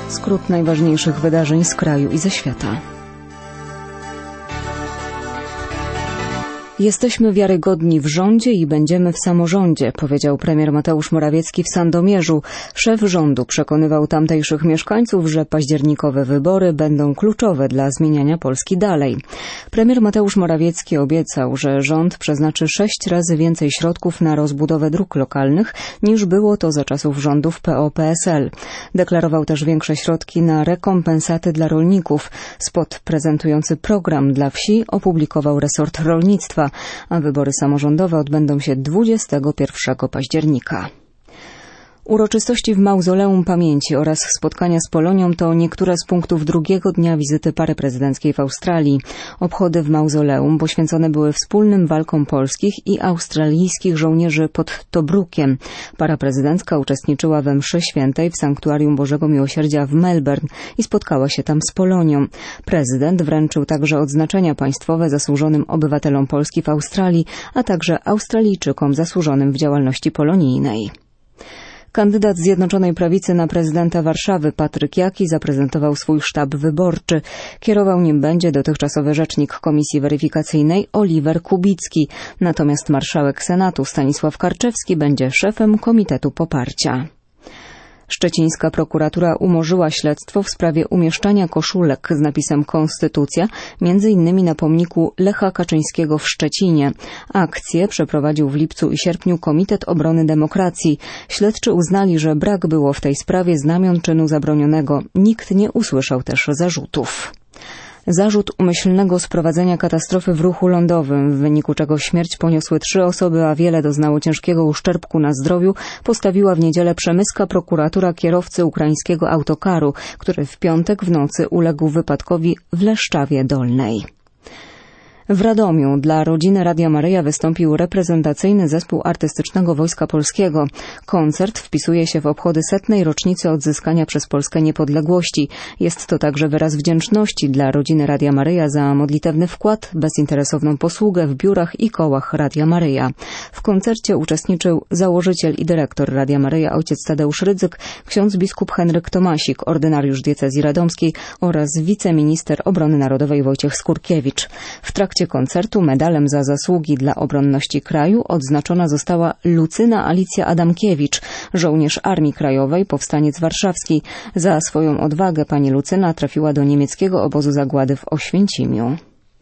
Skrót najważniejszych wydarzeń z kraju i ze świata. Jesteśmy wiarygodni w rządzie i będziemy w samorządzie, powiedział premier Mateusz Morawiecki w Sandomierzu. Szef rządu przekonywał tamtejszych mieszkańców, że październikowe wybory będą kluczowe dla zmieniania Polski dalej. Premier Mateusz Morawiecki obiecał, że rząd przeznaczy 6 razy więcej środków na rozbudowę dróg lokalnych, niż było to za czasów rządów PO-PSL. Deklarował też większe środki na rekompensaty dla rolników. Spot prezentujący program dla wsi opublikował resort rolnictwa, a wybory samorządowe odbędą się 21 października. Uroczystości w Mauzoleum Pamięci oraz spotkania z Polonią to niektóre z punktów drugiego dnia wizyty pary prezydenckiej w Australii. Obchody w Mauzoleum poświęcone były wspólnym walkom polskich i australijskich żołnierzy pod Tobrukiem. Para prezydencka uczestniczyła we mszy świętej w Sanktuarium Bożego Miłosierdzia w Melbourne i spotkała się tam z Polonią. Prezydent wręczył także odznaczenia państwowe zasłużonym obywatelom Polski w Australii, a także Australijczykom zasłużonym w działalności polonijnej. Kandydat Zjednoczonej Prawicy na prezydenta Warszawy Patryk Jaki zaprezentował swój sztab wyborczy. Kierował nim będzie dotychczasowy rzecznik Komisji Weryfikacyjnej Oliver Kubicki. Natomiast marszałek Senatu Stanisław Karczewski będzie szefem Komitetu Poparcia. Szczecińska prokuratura umorzyła śledztwo w sprawie umieszczania koszulek z napisem Konstytucja, m.in. na pomniku Lecha Kaczyńskiego w Szczecinie. Akcję przeprowadził w lipcu i sierpniu Komitet Obrony Demokracji. Śledczy uznali, że brak było w tej sprawie znamion czynu zabronionego. Nikt nie usłyszał też zarzutów. Zarzut umyślnego sprowadzenia katastrofy w ruchu lądowym, w wyniku czego śmierć poniosły 3 osoby, a wiele doznało ciężkiego uszczerbku na zdrowiu, postawiła w niedzielę przemyska prokuratura kierowcy ukraińskiego autokaru, który w piątek w nocy uległ wypadkowi w Leszczawie Dolnej. W Radomiu dla rodziny Radia Maryja wystąpił reprezentacyjny zespół artystycznego Wojska Polskiego. Koncert wpisuje się w obchody 100. rocznicy odzyskania przez Polskę niepodległości. Jest to także wyraz wdzięczności dla rodziny Radia Maryja za modlitewny wkład, bezinteresowną posługę w biurach i kołach Radia Maryja. W koncercie uczestniczył założyciel i dyrektor Radia Maryja ojciec Tadeusz Rydzyk, ksiądz biskup Henryk Tomasik, ordynariusz diecezji radomskiej oraz wiceminister obrony narodowej Wojciech Skurkiewicz. W trakcie koncertu medalem za zasługi dla obronności kraju odznaczona została Lucyna Alicja Adamkiewicz, żołnierz Armii Krajowej, powstaniec warszawski. Za swoją odwagę pani Lucyna trafiła do niemieckiego obozu zagłady w Oświęcimiu.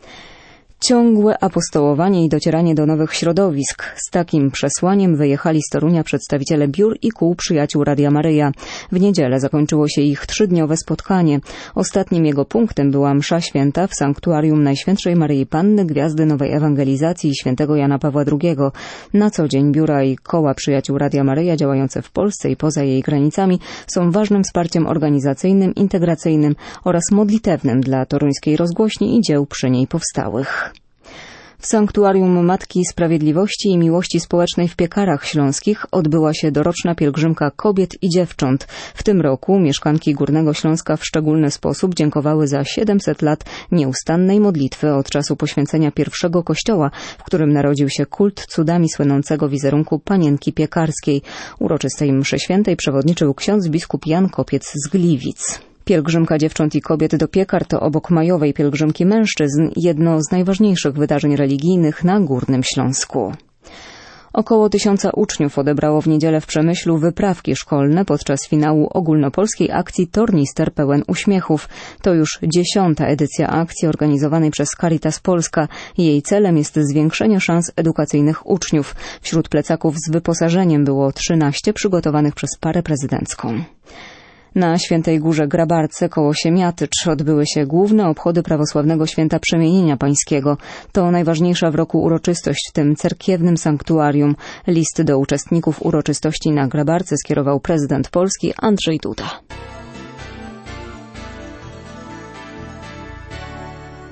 Ciągłe apostołowanie i docieranie do nowych środowisk. Z takim przesłaniem wyjechali z Torunia przedstawiciele biur i kół przyjaciół Radia Maryja. W niedzielę zakończyło się ich 3-dniowe spotkanie. Ostatnim jego punktem była msza święta w Sanktuarium Najświętszej Maryi Panny, Gwiazdy Nowej Ewangelizacji i świętego Jana Pawła II. Na co dzień biura i koła przyjaciół Radia Maryja działające w Polsce i poza jej granicami są ważnym wsparciem organizacyjnym, integracyjnym oraz modlitewnym dla toruńskiej rozgłośni i dzieł przy niej powstałych. W Sanktuarium Matki Sprawiedliwości i Miłości Społecznej w Piekarach Śląskich odbyła się doroczna pielgrzymka kobiet i dziewcząt. W tym roku mieszkanki Górnego Śląska w szczególny sposób dziękowały za 700 lat nieustannej modlitwy od czasu poświęcenia pierwszego kościoła, w którym narodził się kult cudami słynącego wizerunku Panienki Piekarskiej. Uroczystej mszy świętej przewodniczył ksiądz biskup Jan Kopiec z Gliwic. Pielgrzymka dziewcząt i kobiet do Piekar to obok majowej pielgrzymki mężczyzn jedno z najważniejszych wydarzeń religijnych na Górnym Śląsku. Około 1000 uczniów odebrało w niedzielę w Przemyślu wyprawki szkolne podczas finału ogólnopolskiej akcji Tornister pełen uśmiechów. To już 10. edycja akcji organizowanej przez Caritas Polska. Jej celem jest zwiększenie szans edukacyjnych uczniów. Wśród plecaków z wyposażeniem było 13 przygotowanych przez parę prezydencką. Na Świętej Górze Grabarce koło Siemiatycz odbyły się główne obchody prawosławnego święta Przemienienia Pańskiego. To najważniejsza w roku uroczystość w tym cerkiewnym sanktuarium. List do uczestników uroczystości na Grabarce skierował prezydent Polski Andrzej Duda.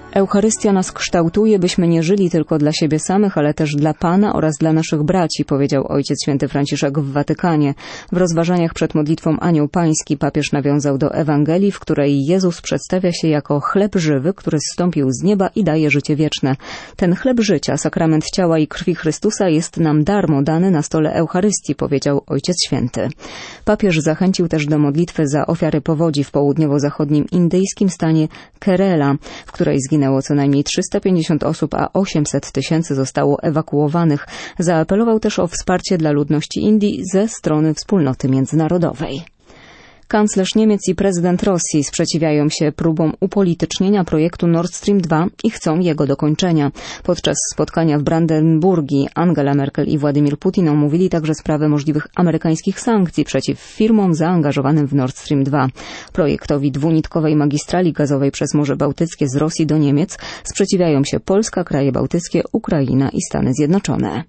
Eucharystia nas kształtuje, byśmy nie żyli tylko dla siebie samych, ale też dla Pana oraz dla naszych braci, powiedział Ojciec Święty Franciszek w Watykanie. W rozważaniach przed modlitwą Anioł Pański papież nawiązał do Ewangelii, w której Jezus przedstawia się jako chleb żywy, który zstąpił z nieba i daje życie wieczne. Ten chleb życia, sakrament ciała i krwi Chrystusa jest nam darmo dany na stole Eucharystii, powiedział Ojciec Święty. Papież zachęcił też do modlitwy za ofiary powodzi w południowo-zachodnim indyjskim stanie Kerala, w której zginęło co najmniej 350 osób, a 800 000 zostało ewakuowanych. Zaapelował też o wsparcie dla ludności Indii ze strony wspólnoty międzynarodowej. Kanclerz Niemiec i prezydent Rosji sprzeciwiają się próbom upolitycznienia projektu Nord Stream 2 i chcą jego dokończenia. Podczas spotkania w Brandenburgii Angela Merkel i Władimir Putin omówili także sprawę możliwych amerykańskich sankcji przeciw firmom zaangażowanym w Nord Stream 2. Projektowi dwunitkowej magistrali gazowej przez Morze Bałtyckie z Rosji do Niemiec sprzeciwiają się Polska, kraje bałtyckie, Ukraina i Stany Zjednoczone.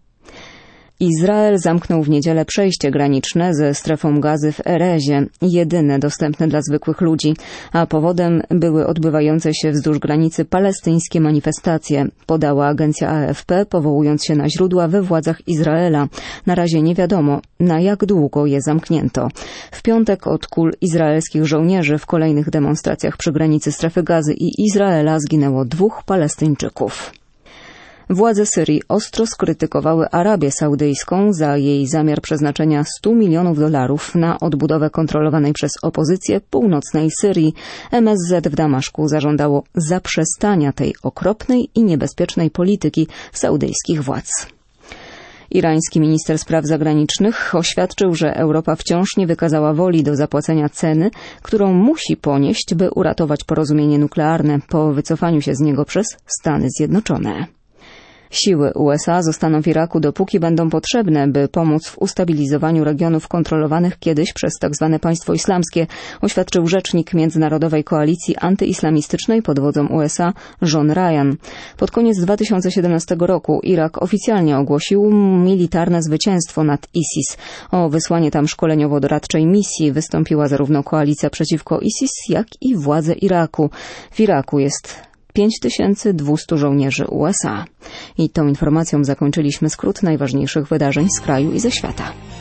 Izrael zamknął w niedzielę przejście graniczne ze strefą gazy w Erezie, jedyne dostępne dla zwykłych ludzi, a powodem były odbywające się wzdłuż granicy palestyńskie manifestacje, podała agencja AFP, powołując się na źródła we władzach Izraela. Na razie nie wiadomo, na jak długo je zamknięto. W piątek od kul izraelskich żołnierzy w kolejnych demonstracjach przy granicy strefy gazy i Izraela zginęło 2 Palestyńczyków. Władze Syrii ostro skrytykowały Arabię Saudyjską za jej zamiar przeznaczenia $100 milionów na odbudowę kontrolowanej przez opozycję północnej Syrii. MSZ w Damaszku zażądało zaprzestania tej okropnej i niebezpiecznej polityki saudyjskich władz. Irański minister spraw zagranicznych oświadczył, że Europa wciąż nie wykazała woli do zapłacenia ceny, którą musi ponieść, by uratować porozumienie nuklearne po wycofaniu się z niego przez Stany Zjednoczone. Siły USA zostaną w Iraku dopóki będą potrzebne, by pomóc w ustabilizowaniu regionów kontrolowanych kiedyś przez tzw. państwo islamskie, oświadczył rzecznik Międzynarodowej Koalicji Antyislamistycznej pod wodzą USA John Ryan. Pod koniec 2017 roku Irak oficjalnie ogłosił militarne zwycięstwo nad ISIS. O wysłanie tam szkoleniowo-doradczej misji wystąpiła zarówno koalicja przeciwko ISIS, jak i władze Iraku. W Iraku jest 5200 żołnierzy USA. I tą informacją zakończyliśmy skrót najważniejszych wydarzeń z kraju i ze świata.